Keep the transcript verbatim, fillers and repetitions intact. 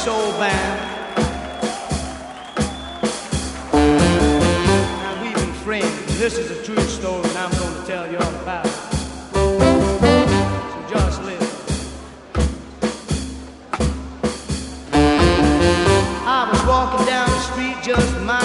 soul band. Now we've been friends. This is a true story, and I'm going to tell you all about it. So just listen. I was walking down the street, just my